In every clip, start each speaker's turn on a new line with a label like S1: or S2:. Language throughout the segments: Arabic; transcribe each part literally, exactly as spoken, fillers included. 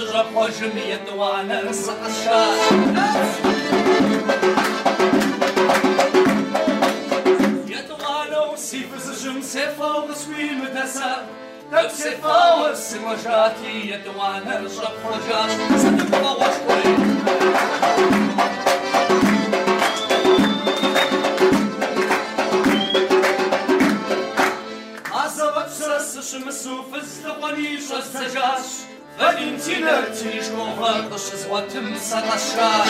S1: سجرب حجمي الدوانا نسق الشاش يدوانا وسيف زجم سيفا وغسوي مدسا دب سيفا والسمجاتي يدوانا رجب حجاش صدق وشوي شمسو فزدقني شزجاش فالنتينا تيش وغرقش زواتم سقشاش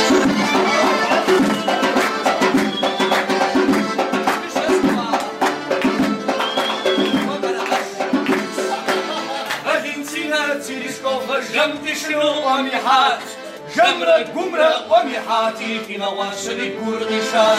S1: فالنتينا تيش وغرقش شنو وميحات جمرة قمرة وميحاتي في نواشر كردشاش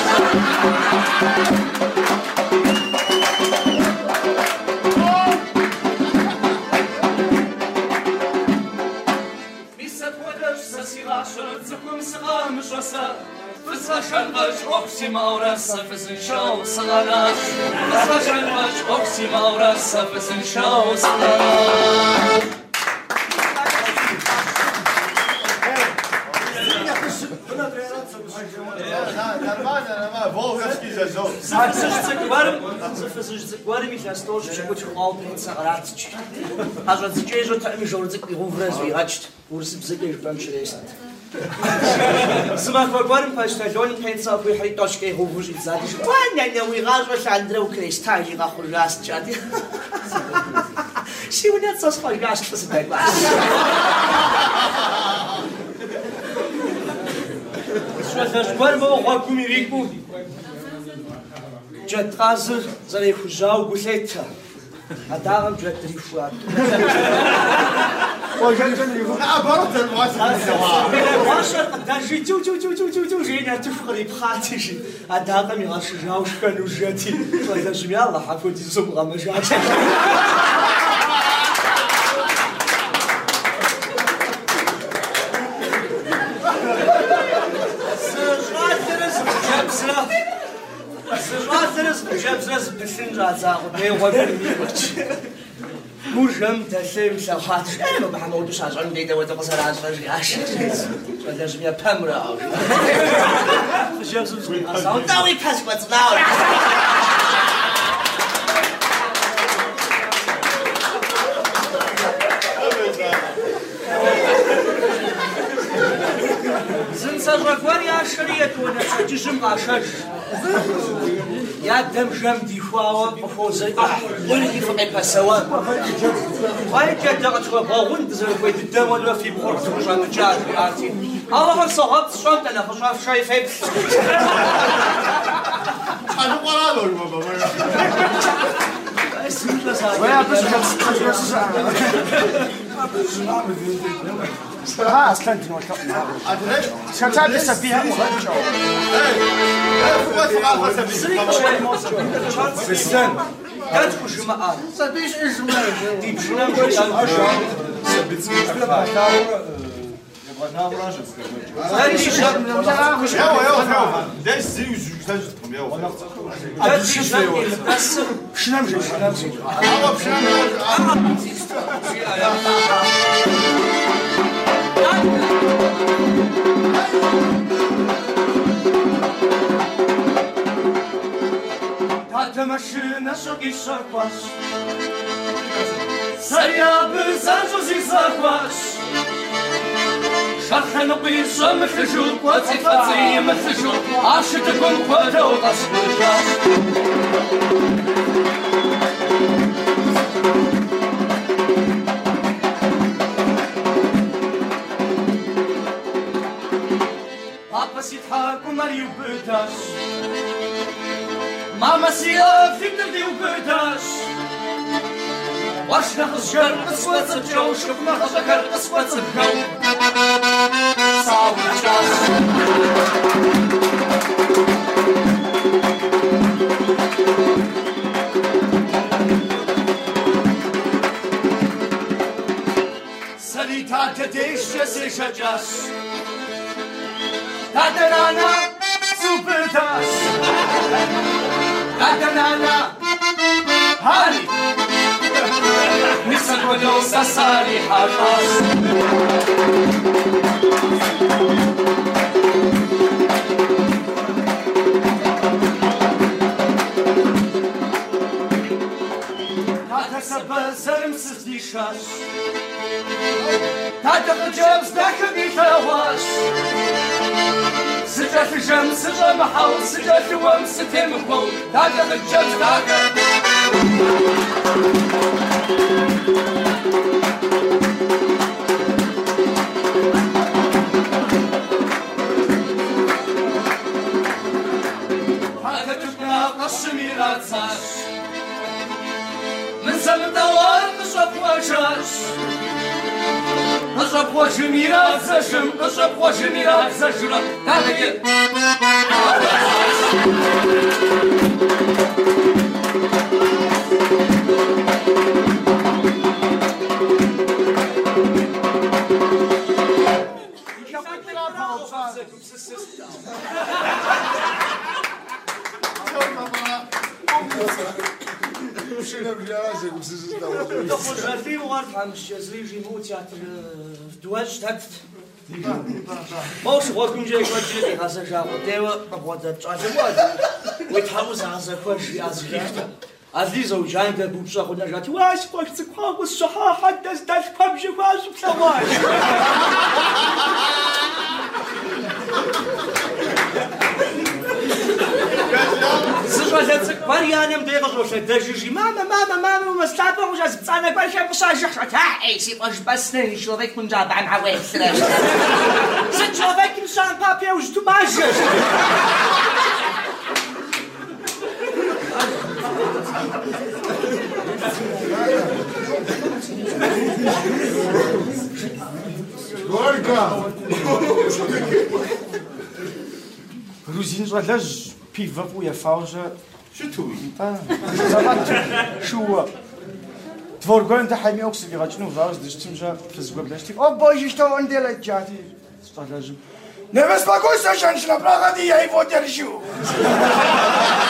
S1: فساشنبش أقسي مورس فسن شو صغلاش فساشنبش أقسي مورس فسن شو صغلاش
S2: Смак вагварим пашталон пенса бу хари точке ховужи задиш. Ваня не уигаж ва шандре укрестали га хургас чати. Сигурно сос хургас пасбек ва. Швазаш барбо хакуми вику. Джатраз заре хужау гулета. Адарам джатрифуат.
S3: Ой, я не знаю, наоборот,
S2: даже тю тю тю тю тю тю Женя ты фри пхатиш а дагам я шжаушка нужати даже я Аллах афоти зубра мажат сжатерс жабсра сжатерс жабсра бисин жаза не вабирмич مجرم تسلم ساعات شنو محمود شاجر بيده وتقصر عشرة عشر لازم يا بامرا جابس صوت داوي باسبورت ناو زين سرقوار يا شريك ولا تجم عشر يا دم جم دي خواوا بفوزي ولدي فقي بسوا هاي جد لقد باغون تزرق بيت الدم ولا في بخور تخرج عن الجاد في ارتي الله صغط شلون انا خشاف شايف هيك
S3: انا قرالو بابا
S2: اسم الله صار
S3: ويا بس ها اصلا تنو كفنا شتات لسه فيها مخرج
S2: بالسن تدخل جماعة
S3: سبيش ايش ما
S2: دي بشنو مش الاشهر
S4: سبيت Não, loja.
S3: Evo, evo, evo. dez zinhos de gostante de comer.
S2: A decisão ele passa.
S3: Prechinamos, prechinamos. Ah, prechinamos.
S1: Tata maszyna szoki szarpasz Sariaby zanżuż i zakłasz شرخ نقي شم خجول قوتي فاتي مثجول عاشق تكون قوته وقصد الجاش بابا سيتحاك وماريو بيتاش ماما سياف تقدر وبيتاش واش ناخذ شجر قصوة الجو شوف ناخذ شجر قصوة الجو صعب الجاش سليتا تديش جسي شجاش تادنانا سوبرتاش تادنانا هاري ولو سسالي حراس تاتا سبا زرم سزدي شاش تاتا جمس داك بيتواش سجات الجمس سجا محاول سجات الومس تمخو تاتا الجمس داك هذا تبقى قشمي لا تساش من زمن دوار نشرب وجاش نشرب وجه ميراث زجم نشرب وجه ميراث زجرة هذا كده
S2: في وارد مش زريجي مو تياتر دواج تات موش وكم جاي كوجي هذا جاب ديوا بقوت تجاوز ويتحوز هذا كوجي ازكيفت ازلي زوجان ده بوبشا خدنا جاتي واش كوش تقوا والصحة حدث داش بمشي واش بسواش زوجات كواريانم ديغ روش دجيجي ماما ماما ماما مستعبر وجاز بصانا كوارشا بصاجح تاعي سي باش بس ني شوفك من جاب عن عويل سلاش ست شوفك انسان بابيا وجدو ماجش
S3: Gorka! Gruzin żelaż piwa wuja fałże.
S4: Szytuj.
S3: Szuła. Dworgoń ta hajmi oksy wyracznął zaraz, gdyż tym, że przez głębleści. O boisz to on dele dziady. Żelażem. Nie bezpokój się, żeńczyna, praga, ja i wodę rziu.